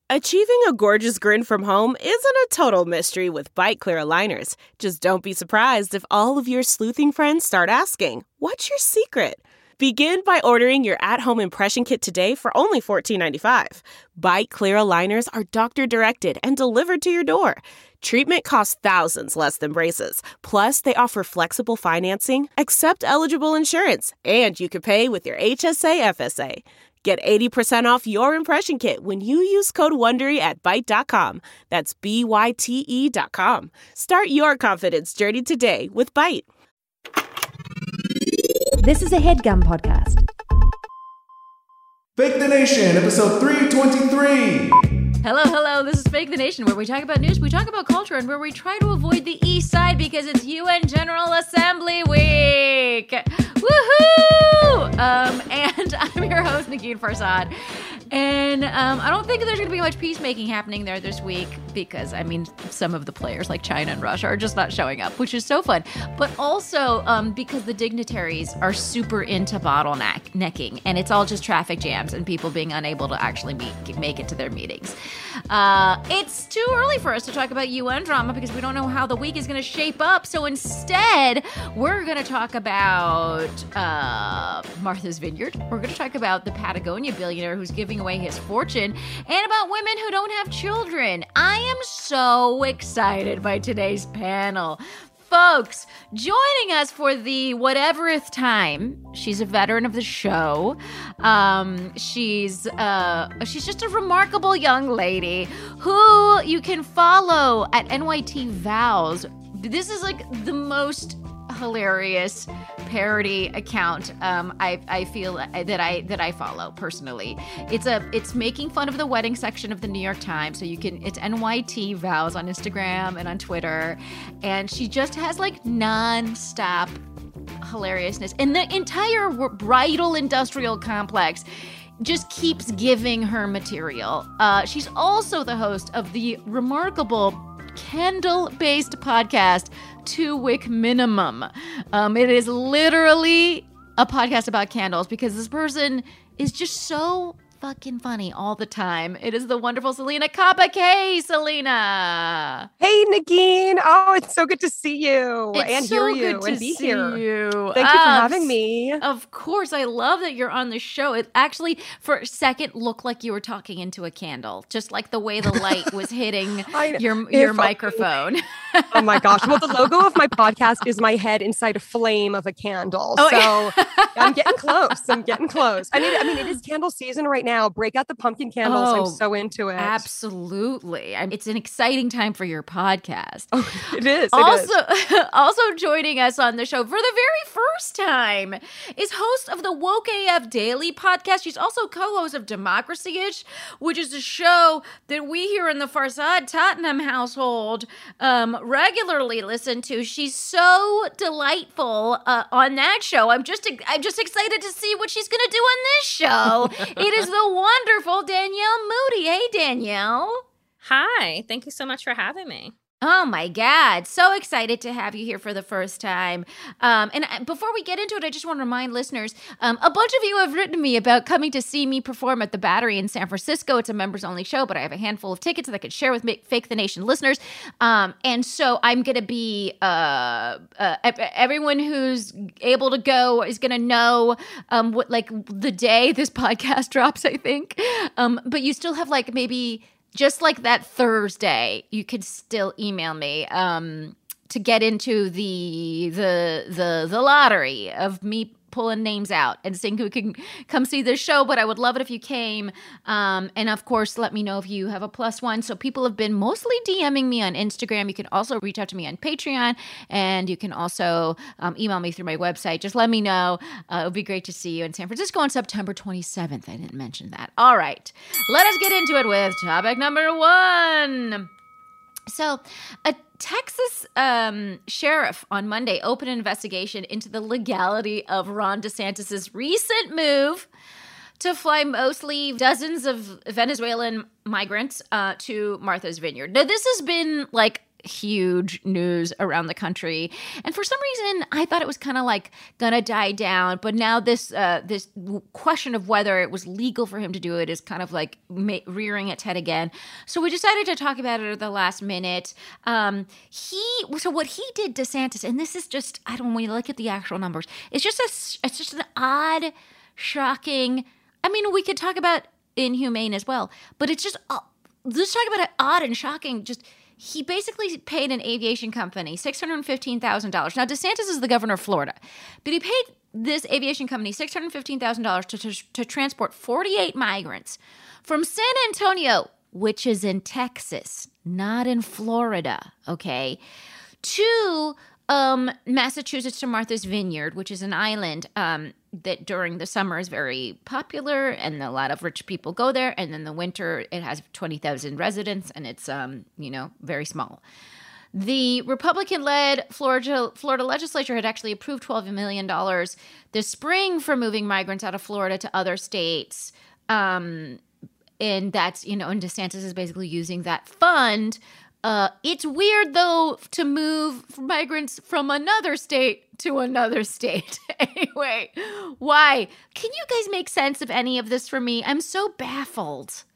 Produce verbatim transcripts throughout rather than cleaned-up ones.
Achieving a gorgeous grin from home isn't a total mystery with Byte Clear aligners. Just don't be surprised if all of your sleuthing friends start asking, "What's your secret?" Begin by ordering your at-home impression kit today for only fourteen ninety-five. Byte Clear aligners are doctor-directed and delivered to your door. Treatment costs thousands less than braces. Plus, they offer flexible financing, accept eligible insurance, and you can pay with your H S A F S A. Get eighty percent off your impression kit when you use code WONDERY at byte dot com. That's B Y T E dot com. Start your confidence journey today with Byte. This is a HeadGum podcast. Fake the Nation, episode three twenty-three. Hello, hello, this is Fake the Nation, where we talk about news, we talk about culture, and where we try to avoid the East Side because it's U N General Assembly Week. Woohoo! Um, and I'm your host, Negin Farsad. And um, I don't think there's going to be much peacemaking happening there this week because, I mean, some of the players like China and Russia are just not showing up, which is so fun. But also um, because the dignitaries are super into bottlenecking, and it's all just traffic jams and people being unable to actually meet, make it to their meetings. Uh, it's too early for us to talk about U N drama because we don't know how the week is going to shape up. So instead, we're going to talk about uh, Martha's Vineyard. We're going to talk about the Patagonia billionaire who's giving away his fortune, and about women who don't have children. I am so excited by today's panel. Folks, joining us for the whateverth time, she's a veteran of the show. Um, she's uh, she's just a remarkable young lady who you can follow at N Y T Vows. This is like the most hilarious parody account um, I, I feel that I that I follow personally. It's a it's making fun of the wedding section of the New York Times. So you can it's N Y T Vows on Instagram and on Twitter, and she just has like nonstop hilariousness. And the entire bridal industrial complex just keeps giving her material. Uh, she's also the host of the remarkable Candle-based podcast, Two Wick Minimum. Um, it is literally a podcast about candles because this person is just so fucking funny all the time. It is the wonderful Selena Kabak. Hey, Selena. Hey, Negin. Oh, it's so good to see you it's and so hear you good to and be see here. You. Thank you for Um, having me. Of course. I love that you're on the show. It actually, for a second, looked like you were talking into a candle, just like the way the light was hitting I, your, your microphone. Oh, my gosh. Well, the logo of my podcast is my head inside a flame of a candle. Oh, so yeah. I'm getting close. I'm getting close. I mean, I mean, it is candle season right now. Break out the pumpkin candles. Oh, I'm so into it. Absolutely. I mean, it's an exciting time for your podcast. Oh, it is. It also, is. also joining us on the show for the very first time is host of the Woke A F Daily podcast. She's also co-host of Democracy-ish, which is a show that we here in the Farsad Tottenham household um, regularly listen to. She's so delightful uh, on that show. I'm just I'm just excited to see what she's going to do on this show. It is the wonderful Danielle Moody. Hey, Danielle. Hi. Thank you so much for having me. Oh, my God. So excited to have you here for the first time. Um, and before we get into it, I just want to remind listeners, um, a bunch of you have written to me about coming to see me perform at the Battery in San Francisco. It's a members-only show, but I have a handful of tickets that I could share with Fake the Nation listeners. Um, and so I'm going to be, uh, uh, everyone who's able to go is going to know um, what, like, the day this podcast drops, I think. Um, but you still have, like, maybe... Just like that Thursday, you could still email me um, to get into the the the the lottery of me pulling names out and seeing who can come see this show. But I would love it if you came. Um, and of course, let me know if you have a plus one. So people have been mostly DMing me on Instagram. You can also reach out to me on Patreon, and you can also um, email me through my website. Just let me know. Uh, it would be great to see you in San Francisco on September twenty-seventh. I didn't mention that. All right. Let us get into it with topic number one. So, a Texas um, sheriff on Monday opened an investigation into the legality of Ron DeSantis' recent move to fly mostly dozens of Venezuelan migrants uh, to Martha's Vineyard. Now, this has been like huge news around the country. And for some reason, I thought it was kind of like gonna die down. But now this uh, this question of whether it was legal for him to do it is kind of like ma- rearing its head again. So we decided to talk about it at the last minute. Um, he so what he did, DeSantis, and this is just I don't know, when you look at the actual numbers, it's just a it's just an odd, shocking. I mean, we could talk about inhumane as well, but it's just uh, let's talk about it odd and shocking. Just he basically paid an aviation company six hundred fifteen thousand dollars. Now, DeSantis is the governor of Florida, but he paid this aviation company six hundred fifteen thousand dollars to, to, to transport forty-eight migrants from San Antonio, which is in Texas, not in Florida, okay, to um, Massachusetts, to Martha's Vineyard, which is an island um, that during the summer is very popular and a lot of rich people go there. And then the winter, it has twenty thousand residents and it's, um, you know, very small. The Republican-led Florida, Florida legislature had actually approved twelve million dollars this spring for moving migrants out of Florida to other states. Um, and that's, you know, and DeSantis is basically using that fund. Uh, it's weird, though, to move migrants from another state to another state. Anyway, why? Can you guys make sense of any of this for me? I'm so baffled.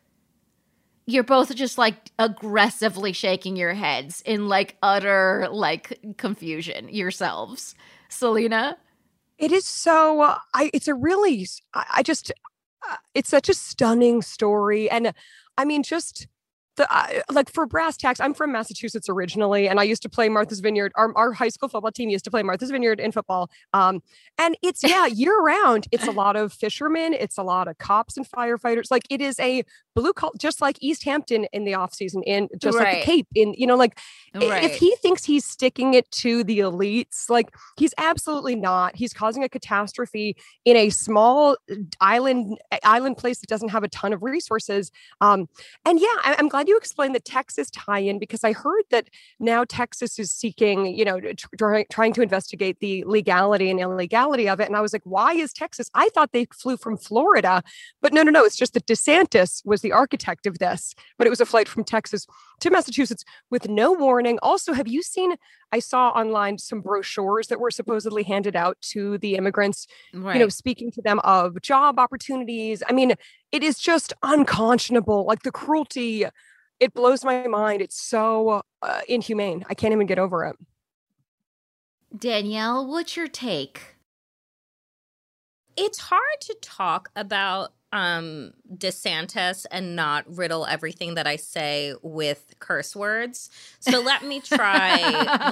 You're both just like aggressively shaking your heads in like utter like confusion yourselves. Selena? It is so, uh, I, it's a really, I, I just, uh, it's such a stunning story. And I mean, just the, uh, like for brass tacks, I'm from Massachusetts originally, and I used to play Martha's Vineyard. Our, our high school football team used to play Martha's Vineyard in football. Um, and it's, yeah, year round. It's a lot of fishermen. It's a lot of cops and firefighters. Like it is a blue collar, just like East Hampton in the off season, in just Right. like the Cape in, you know, like Right. if he thinks he's sticking it to the elites, like he's absolutely not. He's causing a catastrophe in a small island, island place that doesn't have a ton of resources. Um, and yeah, I, I'm glad you explained the Texas tie-in, because I heard that now Texas is seeking, you know, try, trying to investigate the legality and illegality of it. And I was like, why is Texas? I thought they flew from Florida, but no, no, no. It's just that DeSantis was the architect of this, but it was a flight from Texas to Massachusetts with no warning. Also, have you seen, I saw online some brochures that were supposedly handed out to the immigrants, Right. you know, speaking to them of job opportunities. I mean, it is just unconscionable. Like the cruelty, it blows my mind. It's so uh, inhumane. I can't even get over it. Danielle, what's your take? It's hard to talk about um, DeSantis and not riddle everything that I say with curse words. So let me try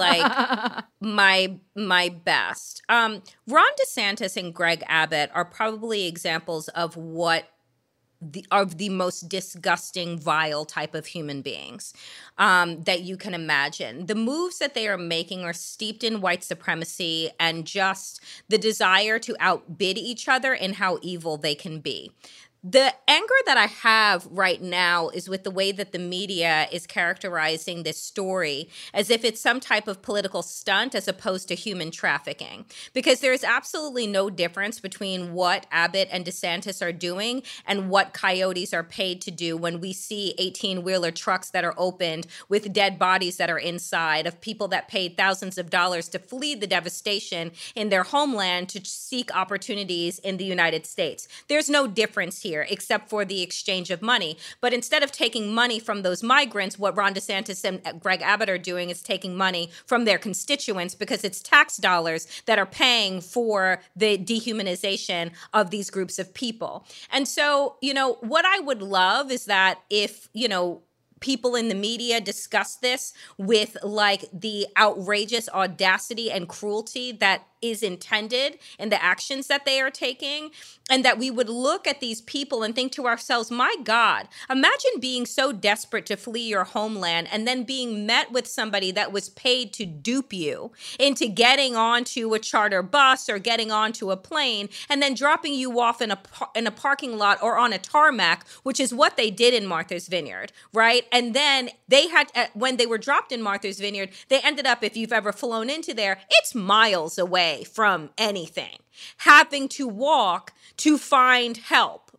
like my my best. Um, Ron DeSantis and Greg Abbott are probably examples of what the of the most disgusting, vile type of human beings um, that you can imagine. The moves that they are making are steeped in white supremacy and just the desire to outbid each other in how evil they can be. The anger that I have right now is with the way that the media is characterizing this story as if it's some type of political stunt as opposed to human trafficking. Because there is absolutely no difference between what Abbott and DeSantis are doing and what coyotes are paid to do when we see eighteen-wheeler trucks that are opened with dead bodies that are inside of people that paid thousands of dollars to flee the devastation in their homeland to seek opportunities in the United States. There's no difference here. Except for the exchange of money. But instead of taking money from those migrants, what Ron DeSantis and Greg Abbott are doing is taking money from their constituents because it's tax dollars that are paying for the dehumanization of these groups of people. And so, you know, what I would love is that if, you know, people in the media discuss this with like the outrageous audacity and cruelty that is intended in the actions that they are taking, and that we would look at these people and think to ourselves, my God, imagine being so desperate to flee your homeland and then being met with somebody that was paid to dupe you into getting onto a charter bus or getting onto a plane and then dropping you off in a in a parking lot or on a tarmac, which is what they did in Martha's Vineyard, right? And then they had, when they were dropped in Martha's Vineyard, they ended up, if you've ever flown into there, it's miles away from anything, having to walk to find help,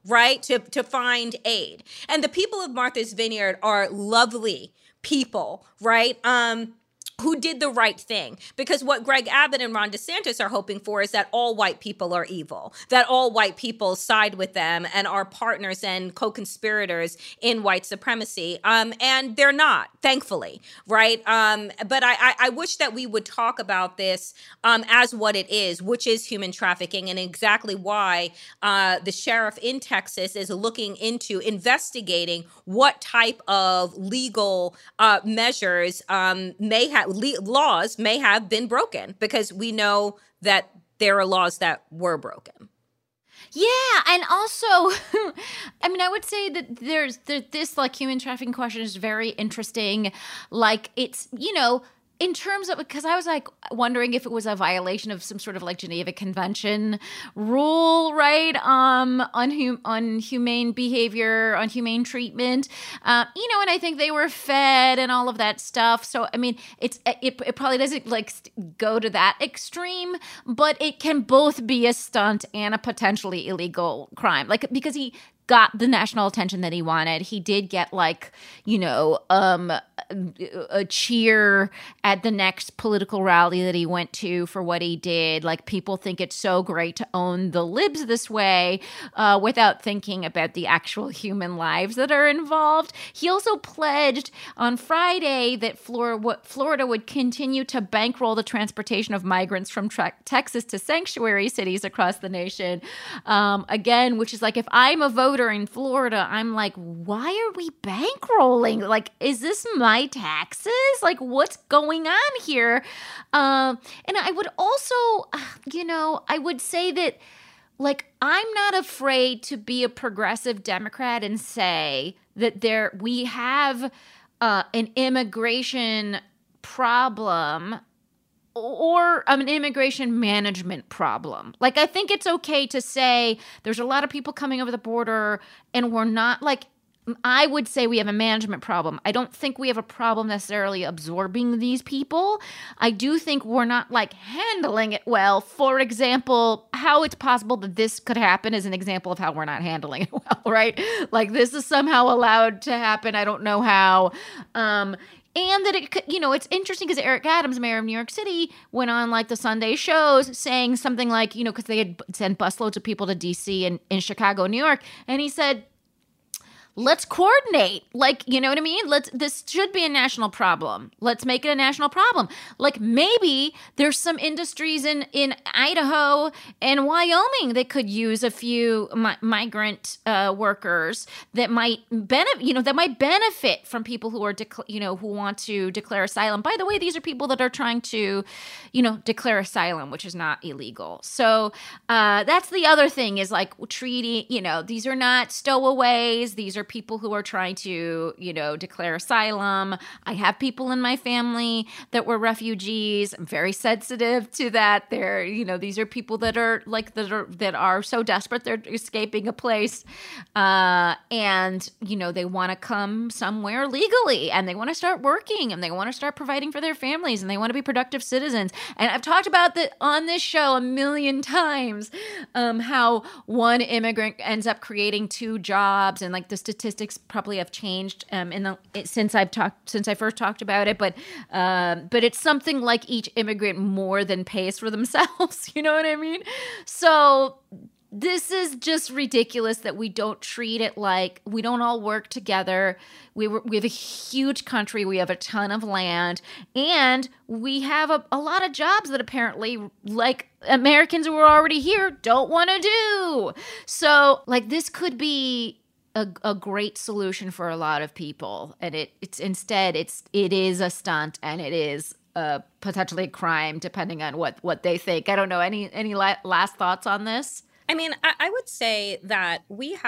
right, to, to find aid. And the people of Martha's Vineyard are lovely people, right? Um, who did the right thing. Because what Greg Abbott and Ron DeSantis are hoping for is that all white people are evil, that all white people side with them and are partners and co-conspirators in white supremacy. Um, and they're not, thankfully, right? Um, but I, I, I wish that we would talk about this um, as what it is, which is human trafficking, and exactly why uh, the sheriff in Texas is looking into investigating what type of legal uh, measures um, may have Le- laws may have been broken, because we know that there are laws that were broken. Yeah, and also, I mean, I would say that there's that this like human trafficking question is very interesting. Like, it's, you know, in terms of, because I was like wondering if it was a violation of some sort of like Geneva Convention rule, right? Um, on hum- on humane behavior, on humane treatment, uh, you know, and I think they were fed and all of that stuff. So, I mean, it's it, it probably doesn't like go to that extreme, but it can both be a stunt and a potentially illegal crime, like because he got the national attention that he wanted. He did get like, you know, um, a cheer at the next political rally that he went to for what he did. Like, people think it's so great to own the libs this way uh, without thinking about the actual human lives that are involved. He also pledged on Friday that Florida, Florida would continue to bankroll the transportation of migrants from tra- Texas to sanctuary cities across the nation. Um, again, which is like, if I'm a voter in Florida, I'm like, why are we bankrolling? Like, is this my taxes? Like, what's going on here? Um, and I would also, you know, I would say that, like, I'm not afraid to be a progressive Democrat and say that there we have uh, an immigration problem or um, an immigration management problem. Like, I think it's okay to say there's a lot of people coming over the border and we're not, like, I would say we have a management problem. I don't think we have a problem necessarily absorbing these people. I do think we're not, like, handling it well. For example, how it's possible that this could happen is an example of how we're not handling it well, right? Like, this is somehow allowed to happen. I don't know how. Um, And that it could, you know, it's interesting because Eric Adams, mayor of New York City, went on like the Sunday shows saying something like, you know, because they had sent busloads of people to D C and in Chicago, New York. And he said, let's coordinate. Like, you know what I mean? Let's, this should be a national problem. Let's make it a national problem. Like, maybe there's some industries in, in Idaho and Wyoming that could use a few mi- migrant uh, workers that might benefit, you know, that might benefit from people who are, dec- you know, who want to declare asylum. By the way, these are people that are trying to, you know, declare asylum, which is not illegal. So uh, that's the other thing is like treating, you know, these are not stowaways. These are people who are trying to, you know, declare asylum. I have people in my family that were refugees. I'm very sensitive to that. They're, you know, these are people that are like that are that are so desperate they're escaping a place, uh, and you know they want to come somewhere legally, and they want to start working, and they want to start providing for their families, and they want to be productive citizens. And I've talked about that on this show a million times, um, how one immigrant ends up creating two jobs, and like the statistics probably have changed um, in the since I've talked since I first talked about it, but um, but it's something like each immigrant more than pays for themselves. You know what I mean? So this is just ridiculous that we don't treat it like we don't all work together. We were, we have a huge country. We have a ton of land, and we have a, a lot of jobs that apparently, like, Americans who are already here don't want to do. So, like, this could be A, a great solution for a lot of people, and it it's instead it's it is a stunt, and it is uh, potentially a crime, depending on what what they think. I don't know. Any any la- last thoughts on this? I mean, I, I would say that we have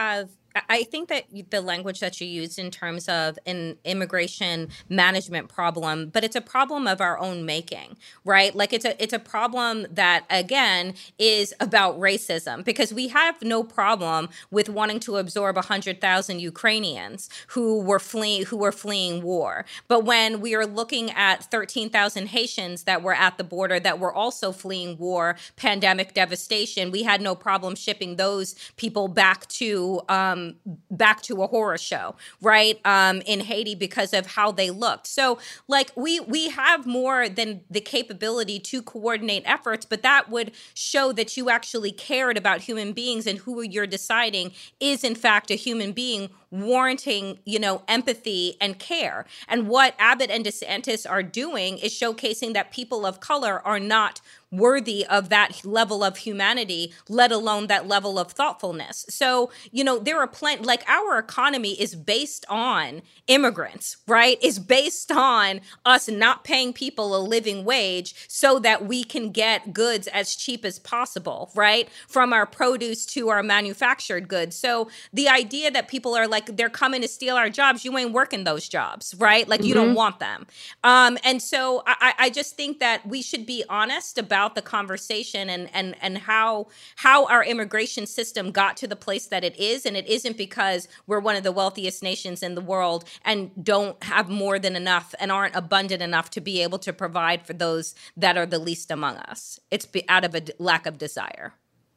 I think that the language that you used in terms of an immigration management problem, but it's a problem of our own making, right? Like it's a it's a problem that, again, is about racism, because we have no problem with wanting to absorb one hundred thousand Ukrainians who were fleeing who were fleeing war. But when we are looking at thirteen thousand Haitians that were at the border that were also fleeing war, pandemic devastation, we had no problem shipping those people back to um, back to a horror show, right? Um, in Haiti because of how they looked. So like we we have more than the capability to coordinate efforts, but that would show that you actually cared about human beings and who you're deciding is in fact a human being warranting, you know, empathy and care. And what Abbott and DeSantis are doing is showcasing that people of color are not worthy of that level of humanity, let alone that level of thoughtfulness. So, you know, there are plenty, like our economy is based on immigrants, right? Is based on us not paying people a living wage so that we can get goods as cheap as possible, right? From our produce to our manufactured goods. So the idea that people are like, they're coming to steal our jobs, you ain't working those jobs, right? Like you mm-hmm. don't want them. Um, and so I, I just think that we should be honest about the conversation and and and how how our immigration system got to the place that it is. And it isn't because we're one of the wealthiest nations in the world and don't have more than enough and aren't abundant enough to be able to provide for those that are the least among us. It's be, out of a d- lack of desire.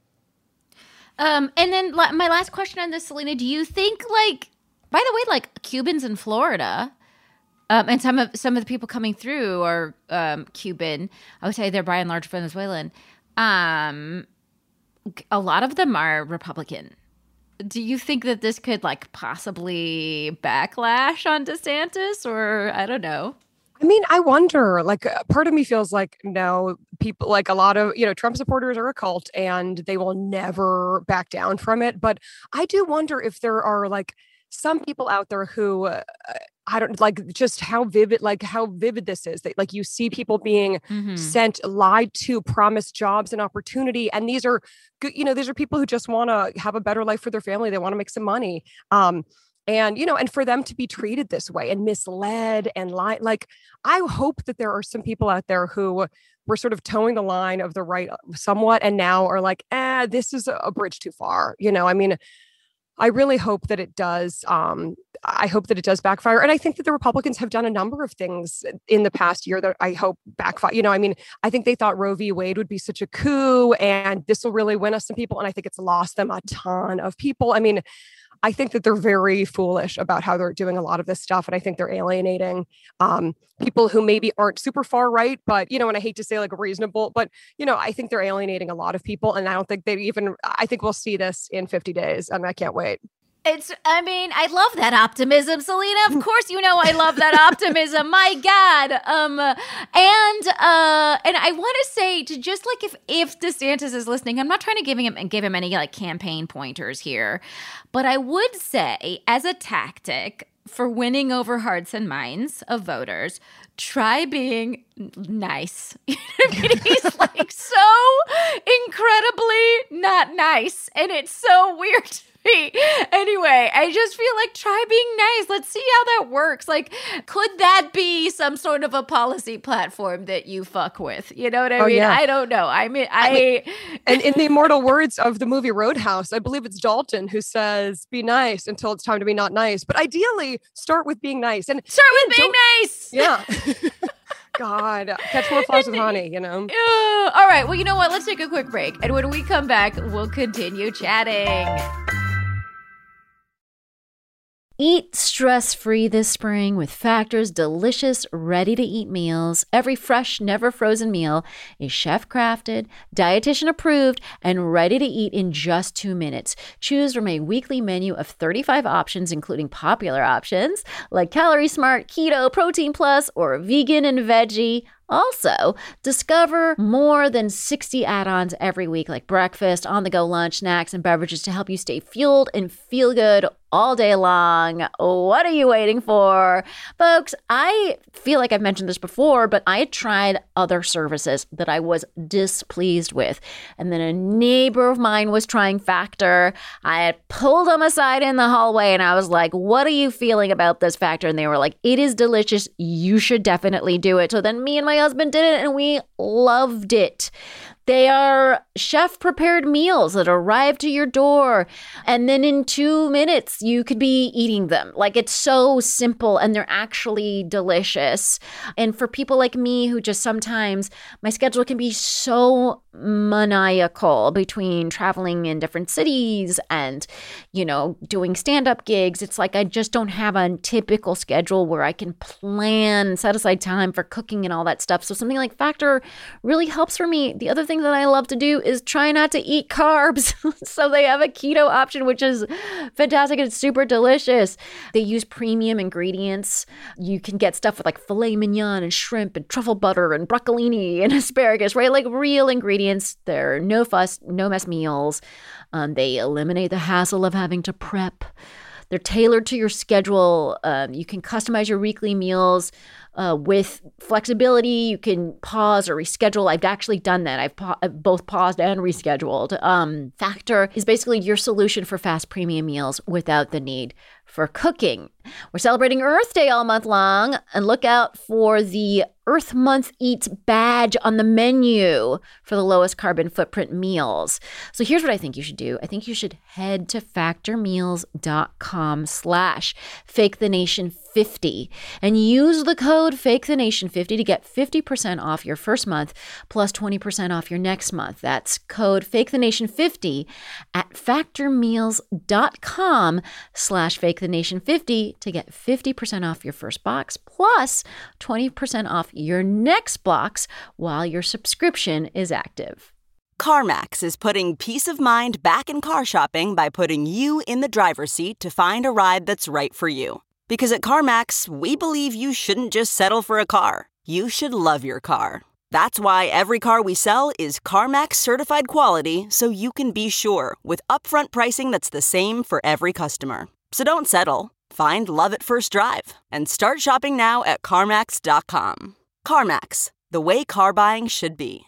Um, and then la- my last question on this, Selena, do you think, like, by the way, like Cubans in Florida, Um, and some of some of the people coming through are um, Cuban. I would say they're by and large Venezuelan. Um, a lot of them are Republican. Do you think that this could like possibly backlash on DeSantis, or I don't know? I mean, I wonder, like, part of me feels like, no, people, like a lot of, you know, Trump supporters are a cult and they will never back down from it. But I do wonder if there are like some people out there who, uh, I don't like just how vivid, like how vivid this is. That like you see people being mm-hmm. sent, lied to, promised jobs and opportunity. And these are good, you know, these are people who just want to have a better life for their family. They want to make some money. Um, and, you know, and for them to be treated this way and misled and lie, like, I hope that there are some people out there who were sort of towing the line of the right somewhat and now are like, eh, this is a bridge too far. You know, I mean, I really hope that it does. Um, I hope that it does backfire. And I think that the Republicans have done a number of things in the past year that I hope backfire. You know, I mean, I think they thought Roe v. Wade would be such a coup and this will really win us some people. And I think it's lost them a ton of people. I mean, I think that they're very foolish about how they're doing a lot of this stuff. And I think they're alienating um, people who maybe aren't super far right, but, you know, and I hate to say like reasonable, but, you know, I think they're alienating a lot of people. And I don't think they even, I think we'll see this in fifty days and I can't wait. It's, I mean, I love that optimism, Selena. Of course, you know, I love that optimism. My God. Um, and, uh, and I want to say to just like, if, if DeSantis is listening, I'm not trying to give him, give him any like campaign pointers here, but I would say as a tactic for winning over hearts and minds of voters, try being nice. You know what I mean? He's like so incredibly not nice. And it's so weird to me. Anyway, I just feel like try being nice. Let's see how that works. Like, could that be some sort of a policy platform that you fuck with? You know what I oh, mean? Yeah. I don't know. I mean, I, I mean, and in the immortal words of the movie Roadhouse, I believe it's Dalton who says, be nice until it's time to be not nice. But ideally, start with being nice. And start with being nice. Yeah. God, catch more flies with honey, you know? Uh, all right. Well, you know what? Let's take a quick break. And when we come back, we'll continue chatting. Eat stress-free this spring with Factor's delicious, ready-to-eat meals. Every fresh, never-frozen meal is chef-crafted, dietitian-approved, and ready to eat in just two minutes. Choose from a weekly menu of thirty-five options, including popular options like Calorie Smart, Keto, Protein Plus, or Vegan and Veggie. Also, discover more than sixty add-ons every week, like breakfast, on-the-go lunch, snacks, and beverages to help you stay fueled and feel good all day long. What are you waiting for? Folks, I feel like I've mentioned this before, but I had tried other services that I was displeased with. And then a neighbor of mine was trying Factor. I had pulled them aside in the hallway and I was like, what are you feeling about this Factor? And they were like, it is delicious. You should definitely do it. So then me and my husband did it and we loved it. They are chef-prepared meals that arrive to your door, and then in two minutes, you could be eating them. Like, it's so simple, and they're actually delicious. And for people like me who just sometimes, my schedule can be so maniacal between traveling in different cities and, you know, doing stand-up gigs. It's like I just don't have a typical schedule where I can plan, set aside time for cooking and all that stuff. So something like Factor really helps for me. The other thing that I love to do is try not to eat carbs. So they have a keto option, which is fantastic. It's super delicious. They use premium ingredients. You can get stuff with like filet mignon and shrimp and truffle butter and broccolini and asparagus, right? Like real ingredients. They're no fuss, no mess meals. Um, they eliminate the hassle of having to prep. They're tailored to your schedule. Um, you can customize your weekly meals uh, with flexibility. You can pause or reschedule. I've actually done that. I've, pa- I've both paused and rescheduled. Um, Factor is basically your solution for fast premium meals without the need for cooking. We're celebrating Earth Day all month long, and look out for the Earth Month Eats badge on the menu for the lowest carbon footprint meals. So here's what I think you should do. I think you should head to factormeals.com slash fake the nation 50 and use the code fake the nation fifty to get fifty percent off your first month plus twenty percent off your next month. That's code fake the nation 50 at factormeals.com slash fake the nation 50 to get fifty percent off your first box plus twenty percent off your next box while your subscription is active. CarMax is putting peace of mind back in car shopping by putting you in the driver's seat to find a ride that's right for you. Because at CarMax, we believe you shouldn't just settle for a car. You should love your car. That's why every car we sell is CarMax certified quality, so you can be sure with upfront pricing that's the same for every customer. So don't settle. Find love at first drive and start shopping now at CarMax dot com. CarMax, the way car buying should be.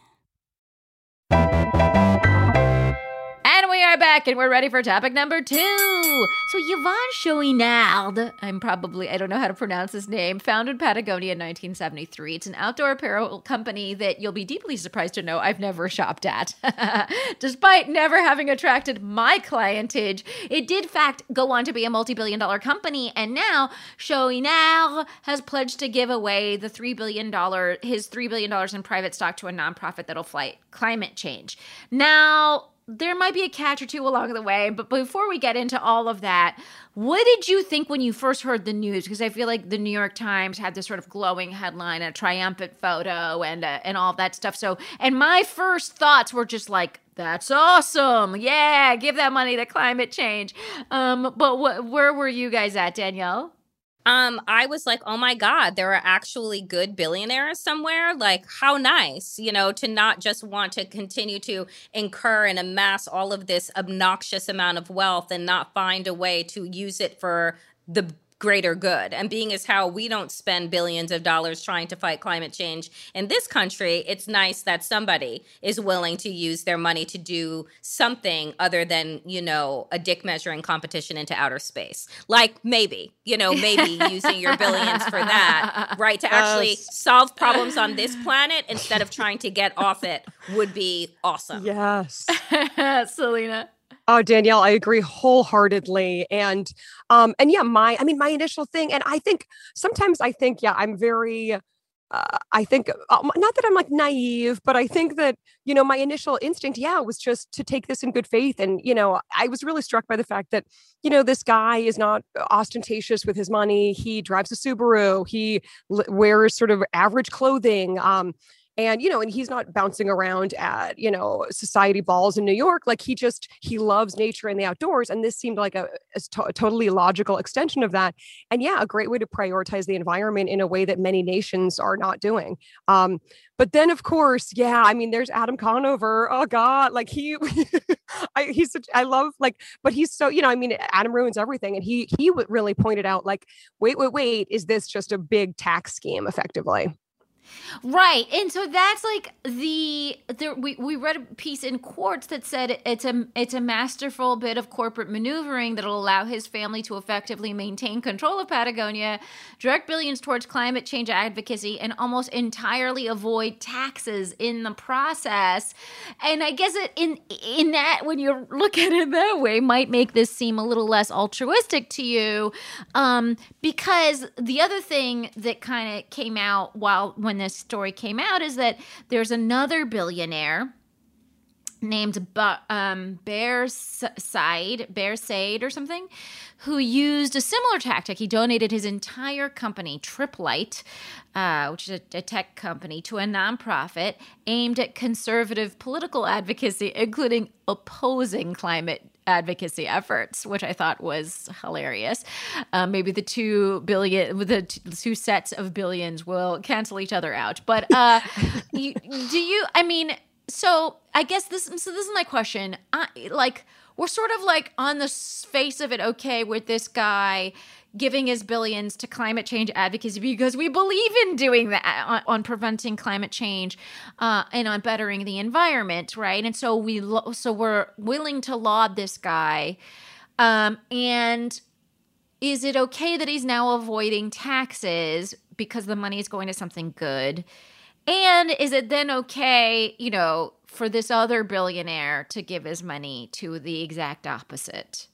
And we are back, and we're ready for topic number two. So Yvon Chouinard, I'm probably, I don't know how to pronounce his name, founded Patagonia in nineteen seventy-three. It's an outdoor apparel company that you'll be deeply surprised to know I've never shopped at. Despite never having attracted my clientage, it did, in fact, go on to be a multi-billion dollar company. And now Chouinard has pledged to give away the three billion dollars, his three billion dollars in private stock to a nonprofit that'll fight climate change. Now, there might be a catch or two along the way, but before we get into all of that, what did you think when you first heard the news? Because I feel like the New York Times had this sort of glowing headline, a triumphant photo, and uh, and all that stuff. So, and my first thoughts were just like, that's awesome. Yeah, give that money to climate change. Um, but wh- where were you guys at, Danielle? Um, I was like, oh my God, there are actually good billionaires somewhere. Like, how nice, you know, to not just want to continue to incur and amass all of this obnoxious amount of wealth and not find a way to use it for the greater good. And being as how we don't spend billions of dollars trying to fight climate change in this country, it's nice that somebody is willing to use their money to do something other than, you know, a dick measuring competition into outer space. Like maybe, you know, maybe using your billions for that, right? To actually Yes. solve problems on this planet instead of trying to get off it would be awesome. Yes. Selena. Oh, Danielle, I agree wholeheartedly. And, um, and yeah, my, I mean, my initial thing, and I think sometimes I think, yeah, I'm very, uh, I think, uh, not that I'm like naive, but I think that, you know, my initial instinct, yeah, was just to take this in good faith. And, you know, I was really struck by the fact that, you know, this guy is not ostentatious with his money. He drives a Subaru. He l- wears sort of average clothing. Um, And, you know, and he's not bouncing around at, you know, society balls in New York. Like he just, he loves nature and the outdoors. And this seemed like a, a, to- a totally logical extension of that. And yeah, a great way to prioritize the environment in a way that many nations are not doing. Um, but then, of course, yeah, I mean, there's Adam Conover. Oh God, like he, I, he's such, I love like, but he's so, you know, I mean, Adam ruins everything. And he, he really pointed out like, wait, wait, wait, is this just a big tax scheme effectively? Right. And so that's like the there we, we read a piece in Quartz that said it's a it's a masterful bit of corporate maneuvering that'll allow his family to effectively maintain control of Patagonia, direct billions towards climate change advocacy, and almost entirely avoid taxes in the process. And I guess it in in that when you look at it that way might make this seem a little less altruistic to you. Um, because the other thing that kind of came out while when this story came out is that there's another billionaire named ba- um, Bear Said, Bear Said or something, who used a similar tactic. He donated his entire company, Triplite, uh, which is a, a tech company, to a nonprofit aimed at conservative political advocacy, including opposing climate advocacy efforts, which I thought was hilarious. Uh, maybe the two billion, the two sets of billions will cancel each other out. But uh, you, do you? I mean, so I guess this. So this is my question. I, like, we're sort of like on the face of it, okay, with this guy giving his billions to climate change advocacy because we believe in doing that on, on preventing climate change uh, and on bettering the environment, right? And so we lo- so we're willing to laud this guy. Um, and is it okay that he's now avoiding taxes because the money is going to something good? And is it then okay, you know, for this other billionaire to give his money to the exact opposite?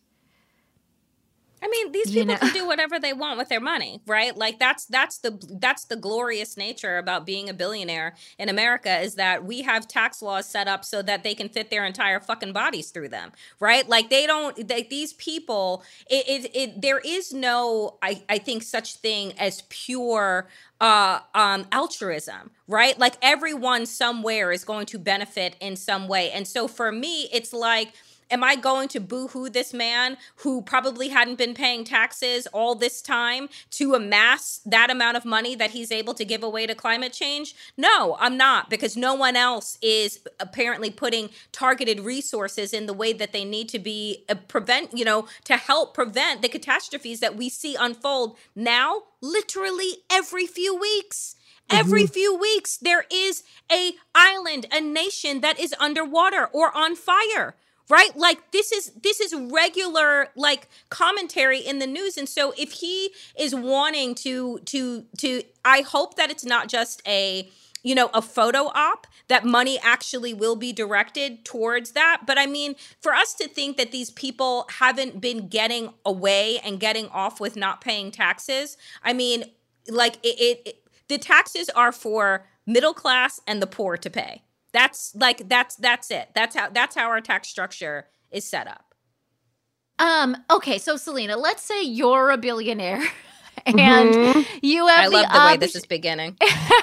I mean, these You people know- can do whatever they want with their money, right? Like that's that's the that's the glorious nature about being a billionaire in America is that we have tax laws set up so that they can fit their entire fucking bodies through them, right? Like they don't. They, these people, it, it it there is no, I I think such thing as pure uh um altruism, right? Like everyone somewhere is going to benefit in some way, and so for me, it's like, am I going to boo-hoo this man who probably hadn't been paying taxes all this time to amass that amount of money that he's able to give away to climate change? No, I'm not, because no one else is apparently putting targeted resources in the way that they need to be uh, prevent, you know, to help prevent the catastrophes that we see unfold now, literally every few weeks. Every few weeks, there is a island, a nation that is underwater or on fire. Right? Like this is this is regular like commentary in the news. And so if he is wanting to to to I hope that it's not just a, you know, a photo op, that money actually will be directed towards that. But I mean, for us to think that these people haven't been getting away and getting off with not paying taxes, I mean, like it, it, it the taxes are for middle class and the poor to pay. That's like that's that's it. That's how that's how our tax structure is set up. Um, okay, so Selena, let's say you're a billionaire and Mhm. you have I the love the way option- this is beginning.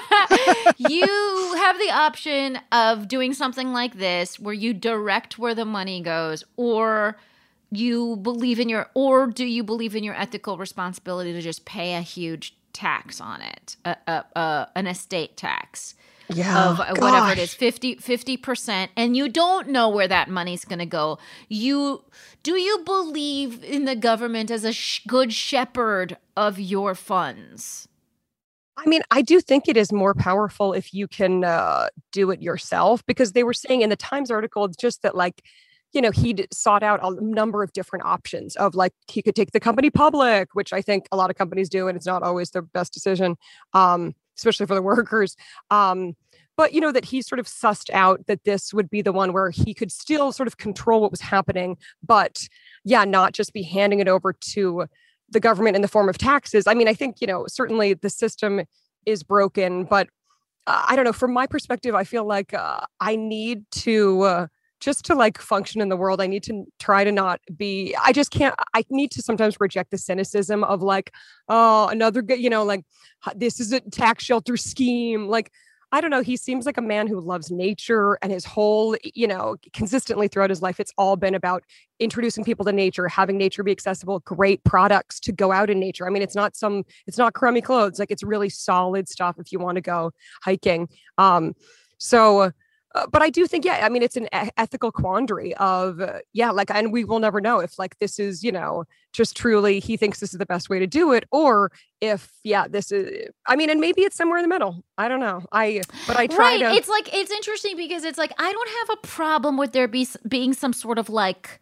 you have the option of doing something like this where you direct where the money goes, or you believe in your or do you believe in your ethical responsibility to just pay a huge tax on it, a, a, a, an estate tax? Yeah, Of whatever it gosh. is, fifty percent, and you don't know where that money's going to go. You do you believe in the government as a sh- good shepherd of your funds? I mean, I do think it is more powerful if you can uh, do it yourself, because they were saying in the Times article just that, like, you know, he'd sought out a number of different options of like he could take the company public, which I think a lot of companies do, and it's not always the best decision, um, especially for the workers. Um, but, you know, that he sort of sussed out that this would be the one where he could still sort of control what was happening, but yeah, not just be handing it over to the government in the form of taxes. I mean, I think, you know, certainly the system is broken, but uh, I don't know, from my perspective, I feel like uh, I need to uh, just to like function in the world. I need to try to not be, I just can't, I need to sometimes reject the cynicism of like, oh, another, you know, like this is a tax shelter scheme. Like, I don't know. He seems like a man who loves nature, and his whole, you know, consistently throughout his life, it's all been about introducing people to nature, having nature be accessible, great products to go out in nature. I mean, it's not some, it's not crummy clothes. Like, it's really solid stuff if you want to go hiking. Um, so, uh, but I do think, yeah, I mean, it's an e- ethical quandary of, uh, yeah, like, and we will never know if like this is, you know, just truly he thinks this is the best way to do it, or if, yeah, this is, I mean, and maybe it's somewhere in the middle. I don't know. I, but I try right. to. It's like, it's interesting because it's like, I don't have a problem with there be being some sort of like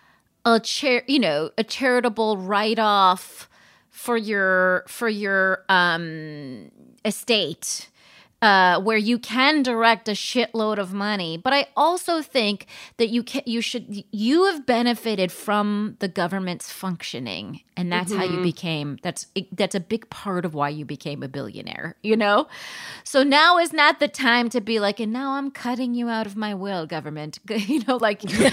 a chair, you know, a charitable write-off for your, for your um, estate. Uh, where you can direct a shitload of money, but I also think that you can, you should, you have benefited from the government's functioning, and that's mm-hmm. how you became. That's that's a big part of why you became a billionaire. You know, so now is not the time to be like, and now I'm cutting you out of my will, government. You know, like you,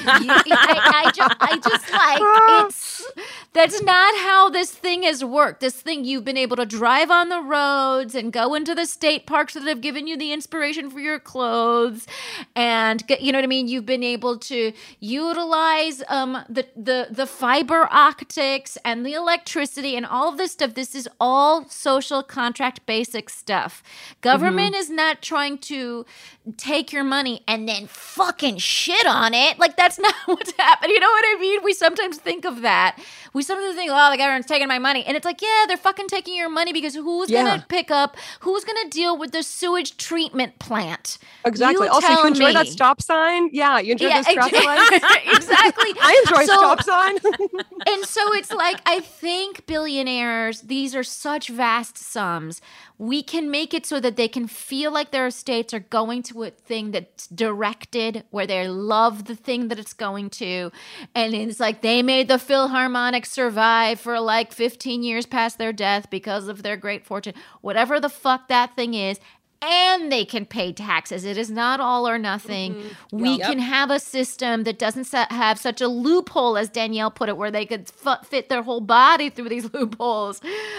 I, I, just, I just like it's that's not how this thing has worked. This thing you've been able to drive on the roads and go into the state parks that have given you the inspiration for your clothes, and get, you know what I mean? You've been able to utilize um, the, the, the fiber optics and the electricity and all of this stuff. This is all social contract basic stuff. Government mm-hmm. is not trying to take your money and then fucking shit on it. Like, that's not what's happening. You know what I mean? We sometimes think of that. We sometimes think, oh, the government's taking my money. And it's like, yeah, they're fucking taking your money because who's yeah. going to pick up, who's going to deal with the sewage treatment plant? Exactly. You also, you enjoy me. that stop sign? Yeah, you enjoy yeah, those traffic lights? Exactly. I enjoy so, stop sign. And so it's like, I think billionaires, these are such vast sums. We can make it so that they can feel like their estates are going to a thing that's directed, where they love the thing that it's going to. And it's like they made the Philharmonic survive for like fifteen years past their death because of their great fortune. Whatever the fuck that thing is. And they can pay taxes. It is not all or nothing. Mm-hmm. We yep. can have a system that doesn't have such a loophole, as Danielle put it, where they could f- fit their whole body through these loopholes.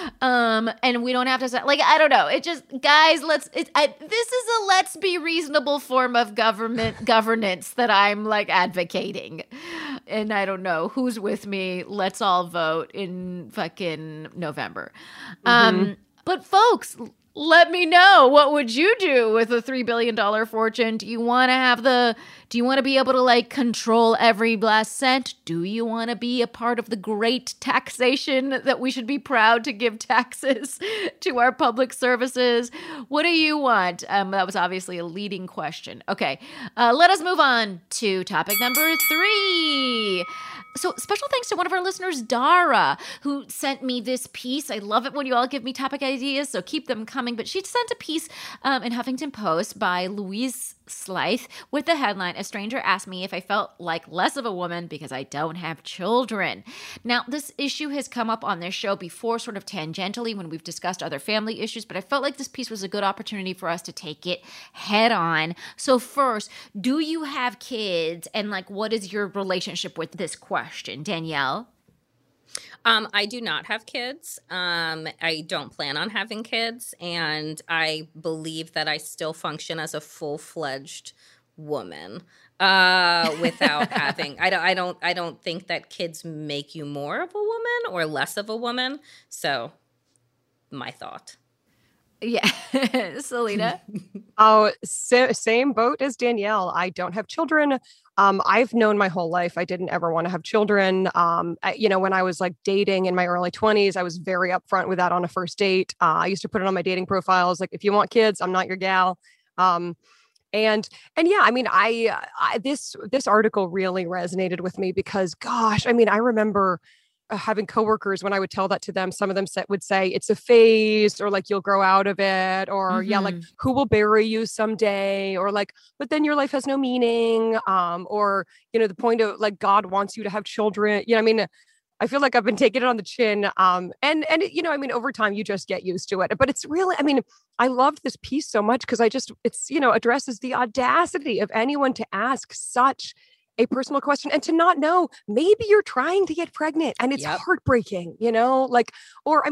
Um, and we don't have to, like, I don't know. It just, guys, let's, it, I, this is a let's be reasonable form of government governance that I'm like advocating. And I don't know who's with me. Let's all vote in fucking November. Mm-hmm. Um, but folks, let me know. What would you do with a three billion dollars fortune? Do you want to have the, do you want to be able to like control every last cent? Do you want to be a part of the great taxation that we should be proud to give taxes to our public services? What do you want? Um, that was obviously a leading question. Okay, uh, let us move on to topic number three. So special thanks to one of our listeners, Dara, who sent me this piece. I love it when you all give me topic ideas, so keep them coming. But she sent a piece um, in Huffington Post by Louise Slythe with the headline, "A stranger asked me if I felt like less of a woman because I don't have children." Now, this issue has come up on this show before, sort of tangentially when we've discussed other family issues, but I felt like this piece was a good opportunity for us to take it head on. So first, do you have kids? And like, what is your relationship with this question, Danielle? Um, I do not have kids. Um, I don't plan on having kids. And I believe that I still function as a full-fledged woman uh, without having, I don't, I don't, I don't think that kids make you more of a woman or less of a woman. So my thought. Yeah. Selena? Oh, sa- same boat as Danielle. I don't have children. Um, I've known my whole life I didn't ever want to have children. Um, I, you know, when I was like dating in my early twenties, I was very upfront with that on a first date. Uh, I used to put it on my dating profiles, like, if you want kids, I'm not your gal. Um, and and yeah, I mean, I, I this this article really resonated with me because, gosh, I mean, I remember having coworkers when I would tell that to them, some of them said, would say it's a phase, or like, you'll grow out of it, or mm-hmm. yeah, like, who will bury you someday, or like, but then your life has no meaning. Um, or, you know, the point of like, God wants you to have children. You know, I mean, I feel like I've been taking it on the chin. Um, and, and, you know, I mean, over time you just get used to it, but it's really, I mean, I loved this piece so much because I just, it's, you know, addresses the audacity of anyone to ask such a personal question and to not know. Maybe you're trying to get pregnant and it's yep. heartbreaking, you know, like, or, I mean,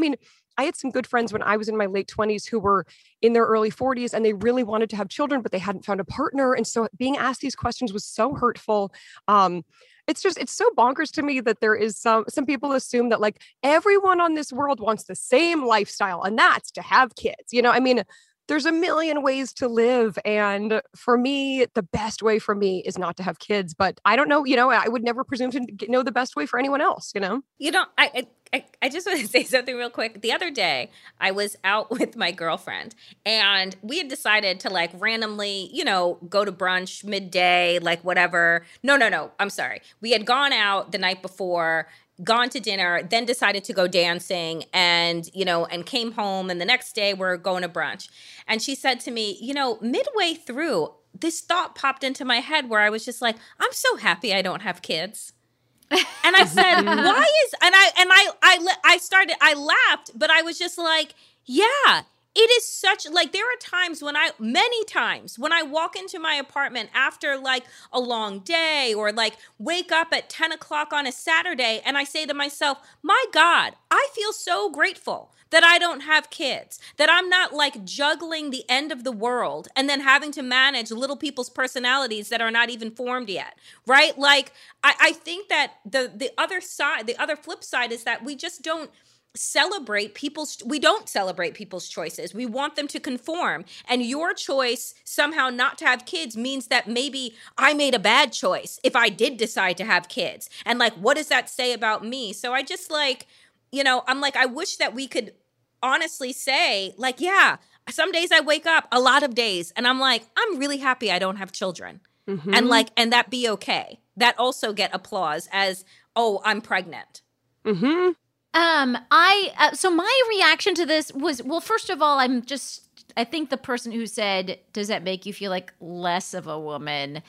I had some good friends when I was in my late twenties who were in their early forties and they really wanted to have children, but they hadn't found a partner. And so being asked these questions was so hurtful. Um, it's just, it's so bonkers to me that there is some, some people assume that like everyone on this world wants the same lifestyle, and that's to have kids. You know, I mean, there's a million ways to live. And for me, the best way for me is not to have kids, but I don't know, you know, I would never presume to know the best way for anyone else, you know? You know, I, I, I just want to say something real quick. The other day, I was out with my girlfriend and we had decided to like randomly, you know, go to brunch midday, like whatever. No, no, no. I'm sorry. We had gone out the night before, gone to dinner, then decided to go dancing and, you know, and came home. And the next day we're going to brunch. And she said to me, you know, midway through, this thought popped into my head where I was just like, I'm so happy I don't have kids. And I said, why is, and I, and I, I, I started, I laughed, but I was just like, yeah, it is such, like, there are times when I, many times when I walk into my apartment after like a long day or like wake up at ten o'clock on a Saturday and I say to myself, my God, I feel so grateful that I don't have kids, that I'm not like juggling the end of the world and then having to manage little people's personalities that are not even formed yet, right? Like, I, I think that the the other side, the other flip side is that we just don't celebrate people's, we don't celebrate people's choices. We want them to conform. And your choice somehow not to have kids means that maybe I made a bad choice if I did decide to have kids. And like, what does that say about me? So I just like, you know, I'm like, I wish that we could honestly say like, yeah, some days I wake up, a lot of days, and I'm like, I'm really happy I don't have children. Mm-hmm. And like, and that be okay. That also get applause as, oh, I'm pregnant. Mm-hmm. Um, I, uh, so my reaction to this was, well, first of all, I'm just, I think the person who said, does that make you feel like less of a woman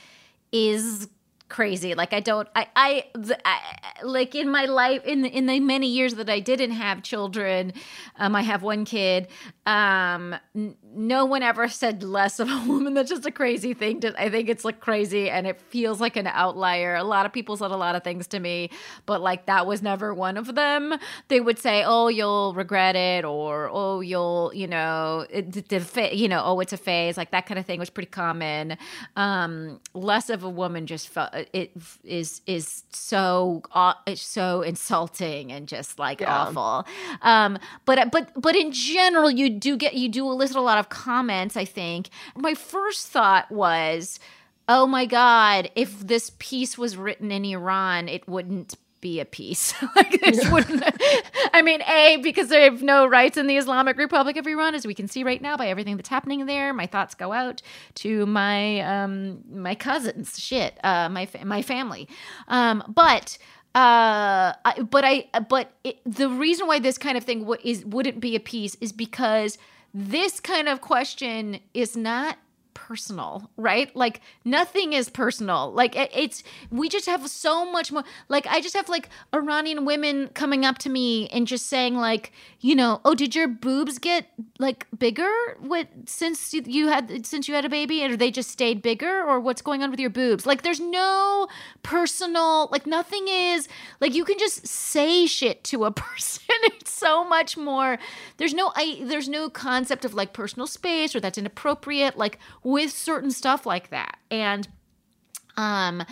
is crazy. Like I don't, I, I, I like in my life, in the, in the many years that I didn't have children, um, I have one kid, um, n- no one ever said less of a woman. That's just a crazy thing. To, I think it's like crazy and it feels like an outlier. A lot of people said a lot of things to me, but like that was never one of them. They would say, oh, you'll regret it, or, oh, you'll, you know, it, the, the, you know, oh, it's a phase, like that kind of thing was pretty common. Um, less of a woman just felt, it is is so uh, it's so insulting and just like yeah. awful. Um, but but but in general, you do get you do elicit a lot of comments. I think my first thought was, oh my God, if this piece was written in Iran, it wouldn't be a piece. Like this wouldn't. I mean, A, because they have no rights in the Islamic Republic of Iran, as we can see right now by everything that's happening there. My thoughts go out to my um, my cousins, shit, uh, my fa- my family, um, but. Uh, I, but I, but it, the reason why this kind of thing w- is wouldn't be a piece is because this kind of question is not personal, right? Like nothing is personal. Like it, it's, we just have so much more, like I just have like Iranian women coming up to me and just saying like, you know, oh, did your boobs get like bigger with, since you had, since you had a baby, and they just stayed bigger, or what's going on with your boobs? Like there's no personal, like nothing is, like you can just say shit to a person. It's so much more, there's no, I, there's no concept of like personal space or that's inappropriate, like with certain stuff like that. And um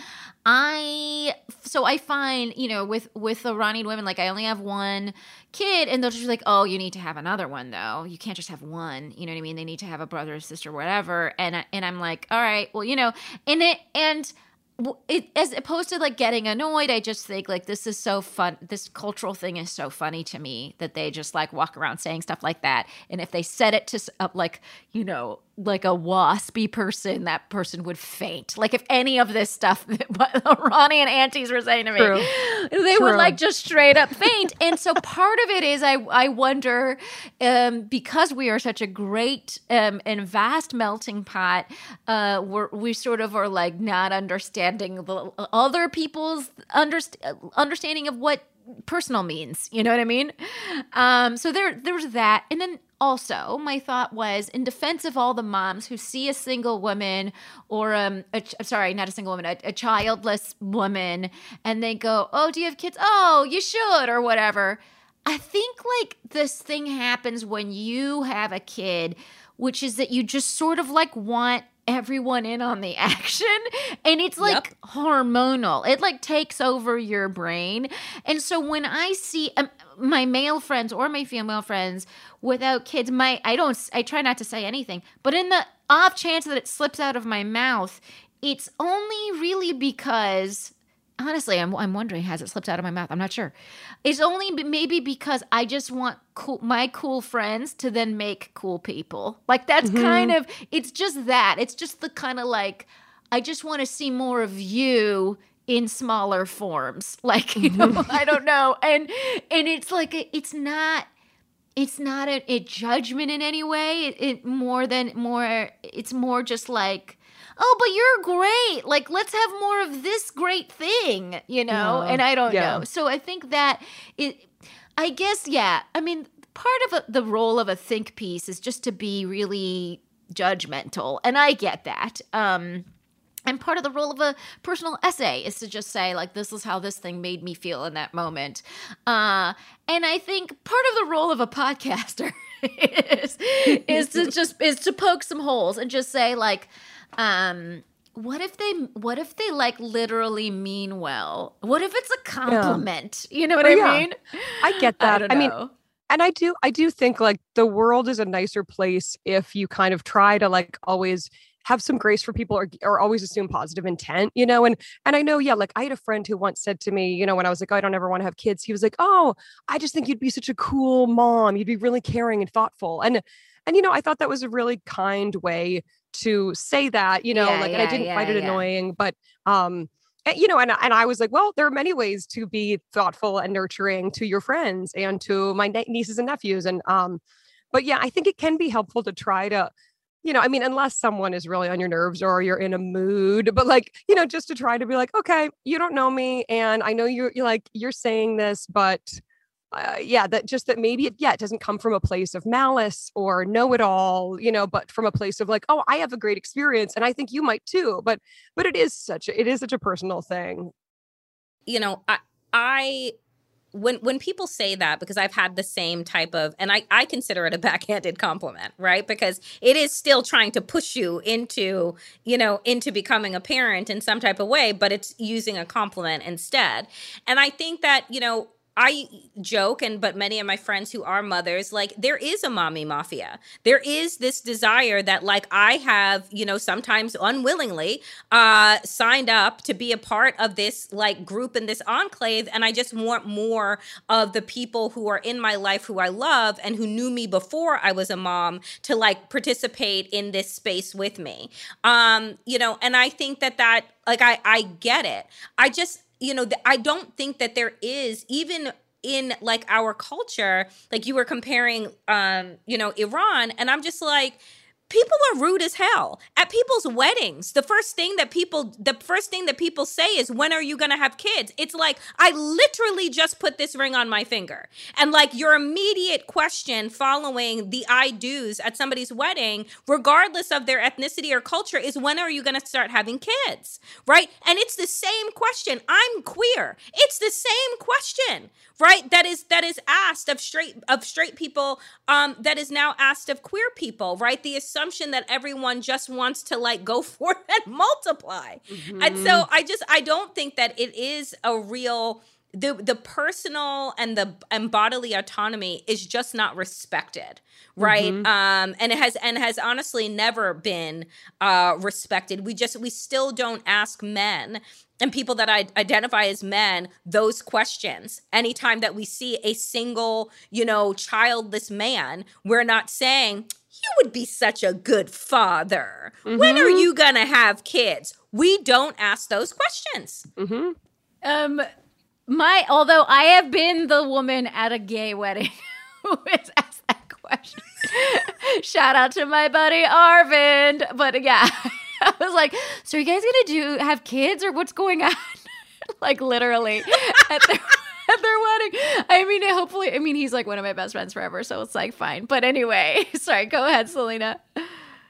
I so I find, you know, with with Iranian women, like I only have one kid, and they'll just be like, oh, you need to have another one though. You can't just have one. You know what I mean? They need to have a brother or sister, whatever. And and I'm like, all right, well, you know, and it and it, as opposed to like getting annoyed, I just think like this is so fun. This cultural thing is so funny to me that they just like walk around saying stuff like that. And if they said it to uh, like, you know, like a waspy person, that person would faint. Like if any of this stuff that Iranian aunties were saying to me, True. they True. would like just straight up faint. And so part of it is I I wonder, um, because we are such a great um, and vast melting pot, uh, we're, we sort of are like not understanding the other people's underst- understanding of what personal means. You know what I mean? Um, so there, there was that. And then also, my thought was, in defense of all the moms who see a single woman or, um, a, sorry, not a single woman, a, a childless woman, and they go, oh, do you have kids? Oh, you should, or whatever. I think like this thing happens when you have a kid, which is that you just sort of like want everyone in on the action, and it's like yep. hormonal. It like takes over your brain. And so when I see um, my male friends or my female friends without kids, my I don't I try not to say anything, but in the off chance that it slips out of my mouth, it's only really because honestly, I'm I'm wondering, has it slipped out of my mouth? I'm not sure. It's only maybe because I just want cool, my cool friends to then make cool people. Like that's mm-hmm. kind of, it's just that. It's just the kind of like, I just want to see more of you in smaller forms. Like, you know, mm-hmm. I don't know. And and it's like, it's not, it's not a, a judgment in any way. It, it more than, more, it's more just like, oh, but you're great. Like, let's have more of this great thing, you know? Yeah. And I don't yeah. know. So I think that it, I guess, yeah. I mean, part of a, the role of a think piece is just to be really judgmental. And I get that. Um, and part of the role of a personal essay is to just say, like, this is how this thing made me feel in that moment. Uh, and I think part of the role of a podcaster is, is to just, is to poke some holes and just say, like, Um, what if they, what if they like literally mean well? What if it's a compliment? Yeah. You know what oh, I yeah. mean? I get that. I, don't I know. mean, and I do, I do think like the world is a nicer place if you kind of try to like always have some grace for people or, or always assume positive intent, you know? And, and I know, yeah, like I had a friend who once said to me, you know, when I was like, oh, I don't ever want to have kids. He was like, oh, I just think you'd be such a cool mom. You'd be really caring and thoughtful. And, and, you know, I thought that was a really kind way to say that, you know, yeah, like, yeah, and I didn't yeah, find it yeah. annoying, but, um, and, you know, and, and I was like, well, there are many ways to be thoughtful and nurturing to your friends and to my ne- nieces and nephews. And, um, but yeah, I think it can be helpful to try to, you know, I mean, unless someone is really on your nerves or you're in a mood, but like, you know, just to try to be like, okay, you don't know me. And I know you're, you're like, you're saying this, but Uh, yeah, that just that maybe it, yeah, it doesn't come from a place of malice or know-it-all, you know, but from a place of like, oh, I have a great experience and I think you might too. But but it is such a, it is such a personal thing. You know, I I when when people say that, because I've had the same type of, and I, I consider it a backhanded compliment, right? Because it is still trying to push you into, you know, into becoming a parent in some type of way, but it's using a compliment instead. And I think that, you know, I joke, and but many of my friends who are mothers, like there is a mommy mafia. There is this desire that like I have, you know, sometimes unwillingly uh, signed up to be a part of this like group in this enclave. And I just want more of the people who are in my life who I love and who knew me before I was a mom to like participate in this space with me. Um, you know, and I think that that like I, I get it. I just, you know, I don't think that there is, even in like our culture, like you were comparing, um, you know, Iran, and I'm just like, people are rude as hell at people's weddings. The first thing that people, the first thing that people say is, when are you going to have kids? It's like, I literally just put this ring on my finger. And like your immediate question following the I do's at somebody's wedding, regardless of their ethnicity or culture, is when are you going to start having kids? Right? And it's the same question. I'm queer. It's the same question, right? That is, that is asked of straight, of straight people, um, that is now asked of queer people, right? The assumption that everyone just wants to like go forth and multiply. Mm-hmm. And so I just, I don't think that it is a real, the the personal and the and bodily autonomy is just not respected, right? Mm-hmm. Um, and it has, and has honestly never been uh, respected. We just, we still don't ask men and people that I identify as men those questions. Anytime that we see a single, you know, childless man, we're not saying, you would be such a good father. Mm-hmm. When are you going to have kids? We don't ask those questions. Mm-hmm. Um, my, although I have been the woman at a gay wedding who has asked that question. Shout out to my buddy Arvind. But yeah, I was like, so are you guys going to do, have kids or what's going on? Like literally at their at their wedding. I mean, hopefully, I mean, he's like one of my best friends forever, so it's like fine. But anyway, sorry, go ahead, Selena.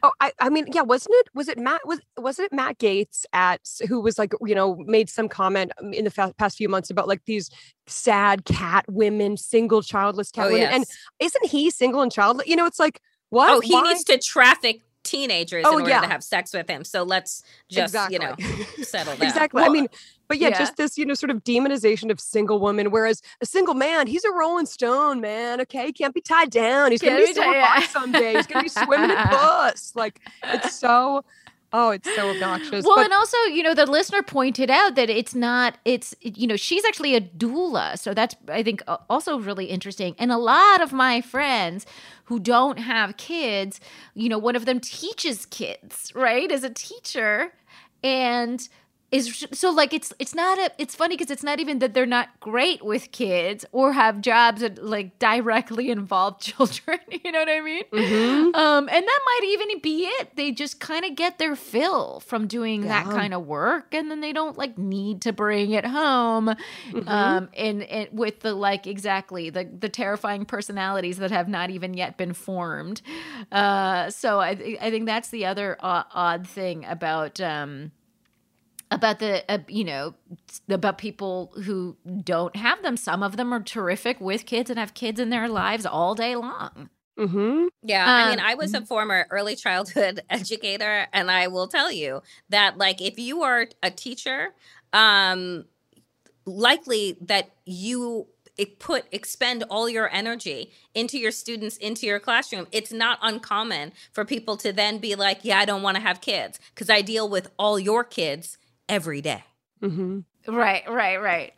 Oh, I, I mean, yeah, wasn't it? Was it Matt? Was wasn't it Matt Gaetz at who was like, you know, made some comment in the fa- past few months about like these sad cat women, single childless cat Oh, women, yes. and isn't he single and childless? You know, it's like what? Oh, he Why? needs to traffic teenagers Oh, in order yeah. to have sex with him. So let's just, Exactly. you know, settle down. Exactly. I mean, but yeah, yeah. just this, you know, sort of demonization of single women. Whereas a single man, he's a Rolling Stone, man. Okay, he can't be tied down. He's gonna Can't be be tied- so yeah. hot someday. He's gonna be swimming in puss. Like it's so. Oh, it's so obnoxious. Well, but, and also, you know, the listener pointed out that it's not, it's, you know, she's actually a doula. So that's, I think, a- also really interesting. And a lot of my friends who don't have kids, you know, one of them teaches kids, right, as a teacher. And is so like it's it's not a it's funny because it's not even that they're not great with kids or have jobs that like directly involve children. You know what I mean? Mhm. Um, and that might even be it. They just kind of get their fill from doing that Yeah. kind of work, and then they don't like need to bring it home. Mhm. Um, and, and with the like exactly the the terrifying personalities that have not even yet been formed. Uh, so I th- I think that's the other uh, odd thing about um about the uh, you know about people who don't have them. Some of them are terrific with kids and have kids in their lives all day long. Mhm. Yeah, I mean, Um, I was a former early childhood educator, and I will tell you that, like, if you are a teacher, um, likely that you it put expend all your energy into your students, into your classroom. It's not uncommon for people to then be like, "Yeah, I don't want to have kids because I deal with all your kids every day." Mhm. Right, right, right.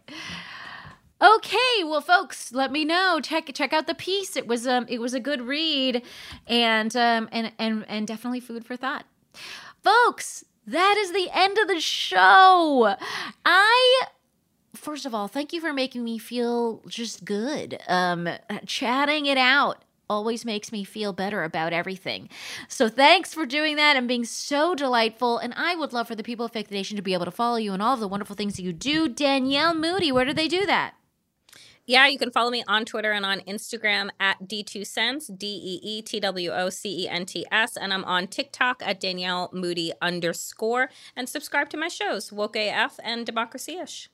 Okay, well, folks, let me know. Check check out the piece. It was um it was a good read, and um and and and definitely food for thought, folks. That is the end of the show. I. First of all, thank you for making me feel just good. Um, chatting it out always makes me feel better about everything. So thanks for doing that and being so delightful. And I would love for the people of Fake the Nation to be able to follow you and all of the wonderful things that you do. Danielle Moody, where do they do that? Yeah, you can follow me on Twitter and on Instagram at D two Cents, D E E T W O C E N T S. And I'm on TikTok at Danielle Moody underscore. And subscribe to my shows, Woke A F and Democracy-ish.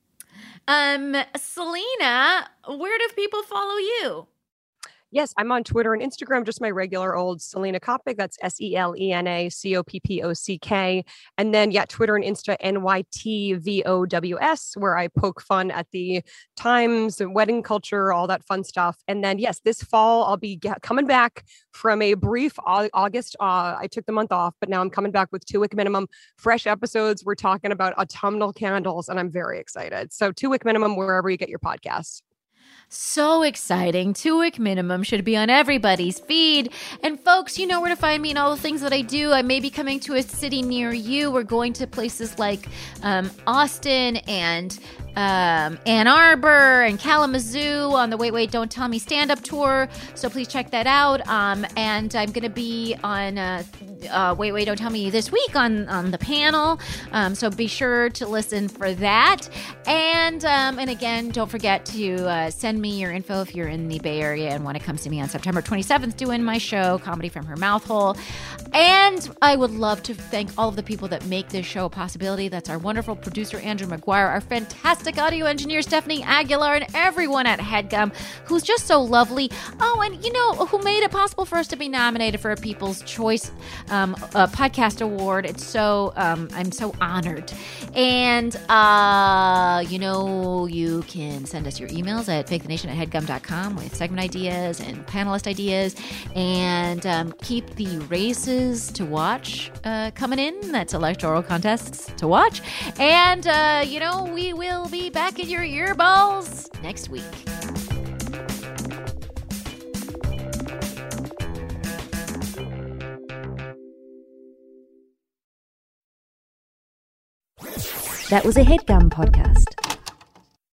Um, Selena, where do people follow you? Yes, I'm on Twitter and Instagram, just my regular old Selena Kopic. That's S E L E N A C O P P O C K. And then, yeah, Twitter and Insta, N Y T V O W S, where I poke fun at the times, wedding culture, all that fun stuff. And then, yes, this fall, I'll be get, coming back from a brief au- August. Uh, I took the month off, but now I'm coming back with two week minimum, fresh episodes. We're talking about autumnal candles, and I'm very excited. So two week minimum, wherever you get your podcasts. So exciting. Two week minimum should be on everybody's feed. And folks, you know where to find me and all the things that I do. I may be coming to a city near you. We're going to places like um, Austin and um, Ann Arbor and Kalamazoo on the Wait, Wait, Don't Tell Me stand-up tour. So please check that out. Um, and I'm going to be on uh, uh, Wait, Wait, Don't Tell Me this week on, on the panel. Um, so be sure to listen for that. And, um, and again, don't forget to uh, send me your info if you're in the Bay Area and want to come see me on September twenty-seventh doing my show, Comedy from Her Mouth Hole. And I would love to thank all of the people that make this show a possibility. That's our wonderful producer, Andrew McGuire, our fantastic audio engineer, Stephanie Aguilar, and everyone at HeadGum who's just so lovely. Oh, and you know, who made it possible for us to be nominated for a People's Choice um, uh, Podcast Award. It's so, um, I'm so honored. And, uh, you know, you can send us your emails at fake the nation at headgum dot com with segment ideas and panelist ideas, and um, keep the races to watch uh, coming in. That's electoral contests to watch. And, uh, you know, we will be back in your earballs next week. That was a HeadGum podcast.